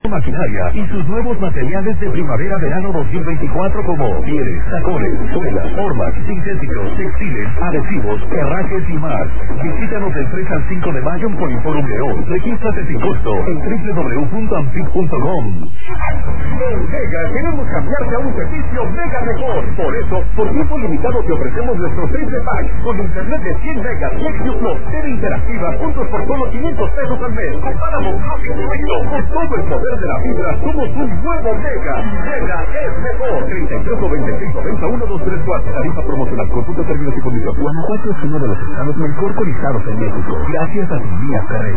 Maquinaria y sus nuevos materiales de primavera-verano 2024 como pieles, tacones, suelas, formas, sintéticos, textiles, adhesivos, herrajes y más. Visítanos del 3 al 5 de mayo en Poliforum León. Regístrate sin costo en www.ampig.com. En Mega queremos cambiarte a un servicio Mega mejor. Por eso, por tiempo limitado te ofrecemos nuestro 6 de pack con internet de 100 megas, Lexio Plus, TV interactiva, puntos por solo 500 pesos al mes. Compáramos más incluido. Con todo el poder de la fibra, somos un nuevo Mega. Mega es mejor. 33 96 90 1234. Tarifa promocional. Consulta términos y condiciones. Guanajuato es uno de los estados mejor colizados en México. Gracias a Silvia Ferrer.